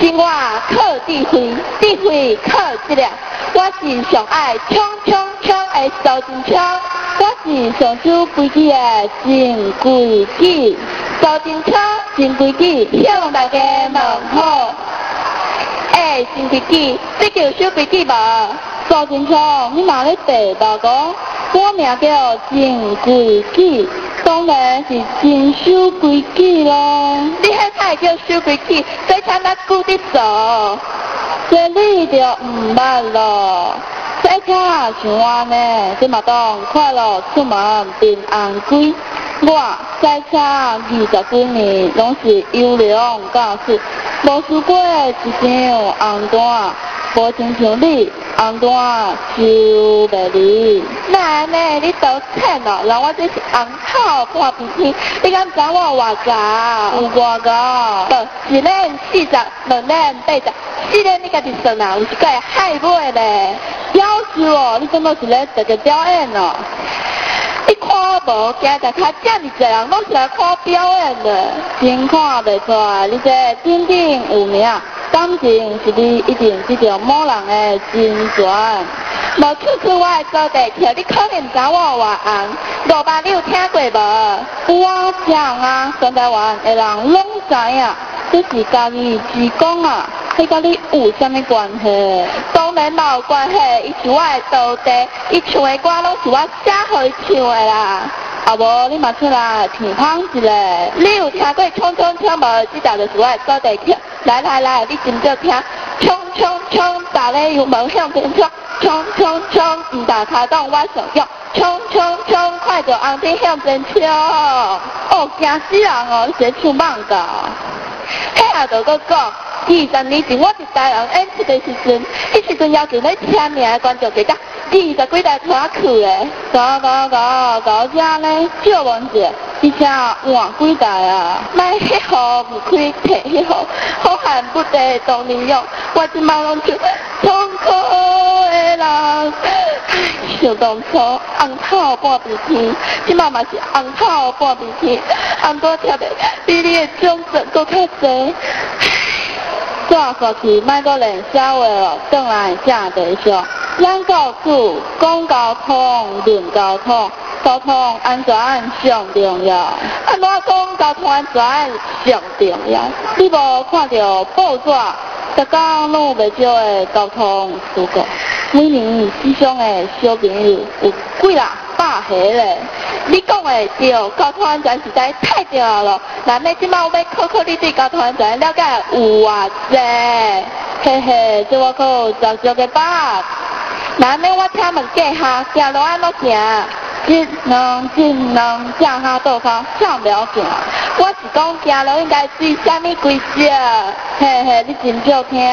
生活靠智慧，智慧靠质量。我是上爱冲冲冲的苏真冲，我是上守规矩的真规矩。苏真冲真规矩，向大家问好。真规矩，这叫守规矩无？苏真冲，你哪咧地吧讲？我名叫真规矩。当然是真守规矩咯。你迄才叫守规矩，所以请咱顾得做。这你就唔捌咯。这车想我呢，这嘛当快乐出门平安归。我在车20几年，拢是优良驾驶，无输过一张红单。无亲像你，红单就袂离。那呢？你都骗咯！人我这是红透半边天，你敢知我偌高？有偌高？不，一年40，两年80，4年你家己算啊，有一个害尾咧。表示哦，你怎么是咧直个表演哦？你看无？今日较这么多人拢是来看表演的，真看袂出来。你这顶顶有名。感情是你一定这条某人的真传，无处处我的做地票，你可能知我偌红。500你有听过无？我讲啊，全台湾的人拢知影，这是家己之讲啊，迄甲你有啥物关系？当然嘛有关系，伊是我的徒弟，伊唱的歌拢是我写互伊唱的啦。啊无，你嘛出来听芳一下。你有听过冲冲冲无？这条就是我的做地票。来，你真正听，冲冲冲，打咧油门向前冲，冲冲冲，唔打卡动我想用，冲冲冲，快着红灯向前冲。哦，惊死人哦！你这唱梦噶？迄下就搁讲，20年前我是台人演出的时阵，迄时阵要求咧请名的观众就讲20几台拖去的，搞这呢少问者。而且换几台啊，卖迄号唔开摕迄号，好汉不得当年勇。我即马拢就痛苦的人，想当初红透半边天，即马嘛是红透半边天，红多贴的比你的种子搁较多。煞过去莫搁练笑话咯，转来正地上。咱教主讲交通，论交通。交通安全上重要，按怎讲交通安全上重要？你无看到报纸，逐天拢有不少的交通事故，每年死伤的小朋友有几啦100个咧。你讲的对，交通安全实在太重要了。那你即摆要考你对交通安全了解有偌济？嘿嘿，这我可有着少个把。那呢，我请问计下，行路安怎行？一两正下倒骹上不了行。我是讲行路应该注意啥物规则？嘿嘿，你真少听。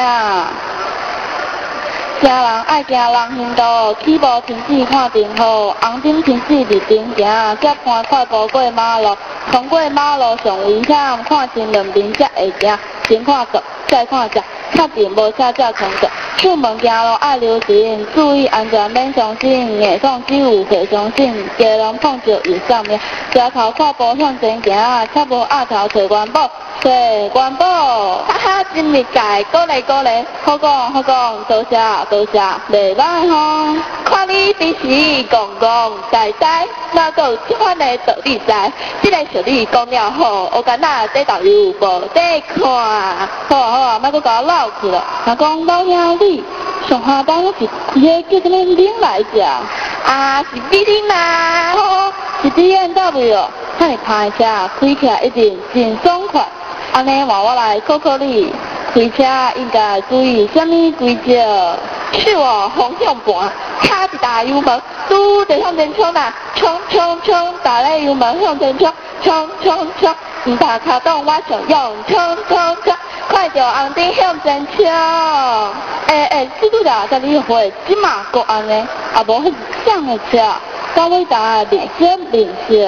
行人爱行人行道，起步停止看灯号，红灯停止绿灯行，急看快步过马路，通过马路上危险，看清两边才会行，先看左，再看右，确定无车才通过。出门行路爱留神，注意安全免伤心，硬创只有别伤心，家人碰着有上面，车头看步向前行，切无压头找元宝，找元宝，哈哈真厉害，鼓励，好讲，多谢，袂歹吼。看你平时讲呆，哪个有这款的道理在？这个小李讲了好，我敢若在导游无在看，好啊，莫搁甲我闹去了。若讲老兄弟，上下班我是开个叫什么拎来着？啊，是你拎嘛？好，是你演到未哦？太拍车，开起来一定真爽快。安尼话我来考你，开车应该注意什么规则？手方向盘，卡一大油门，拄着向前冲啦，冲，打咧油门向前冲，唔打卡动我想用，冲，快着红灯向前冲。拄着甲你会，即马搁安尼，啊无迄上的车，到尾搭练习。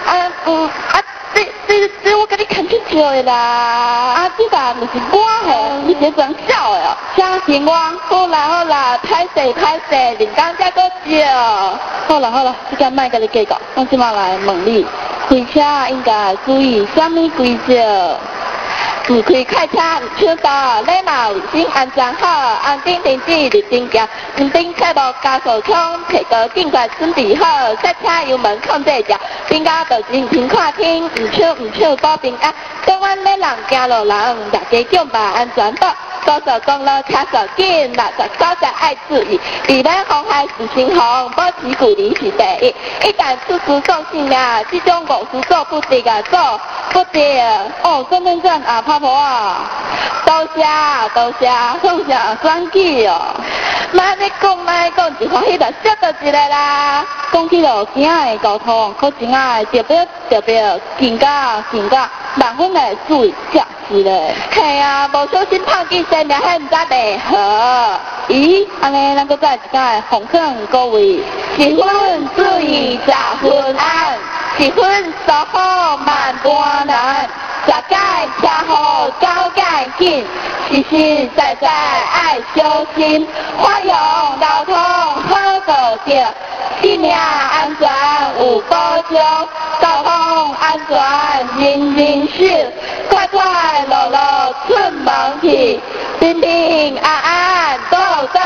这我跟你看清楚的啦，这个就是我嘿，你是装笑的哦，相信我，好啦，歹势，人工才搁少。好啦，这个莫跟你计较，我即马来问你，开车应该注意什么规则？ 唔开开车，唔抢道，礼貌卫生安全好，安定停止日定行，唔顶车道加速冲，提高尽快准备好，刹车油门控制住，并加道前停看听，唔抢保平安，讲阮咧人行路人，大家敬把安全岛。高速公路卡手紧，69爱注意，避免妨害视线红，保持距离是第一。一旦出事送性啊，这种误事做不对啊，做不对哦，身份证啊，拍婆啊，多谢，送啥选举哦。妈你讲，一番迄个少到一个啦。讲起了今仔的交通，可真爱特别紧张，万分的注意驾驶咧。系啊，无小心碰见生命，迄毋知袂好。咦，安尼咱搁再一摆，奉劝各位，一分注意10分安，1分守好万般难。十界车祸交界紧，实实在在爱小心，发扬交通好道着，性命安全有保障，交通安全人人守，快乐乐出门去，平平安安倒转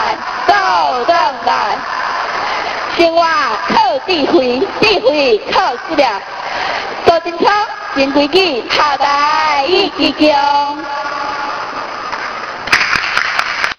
来，生活靠智慧靠质量，做真操。新规矩，下台一支强。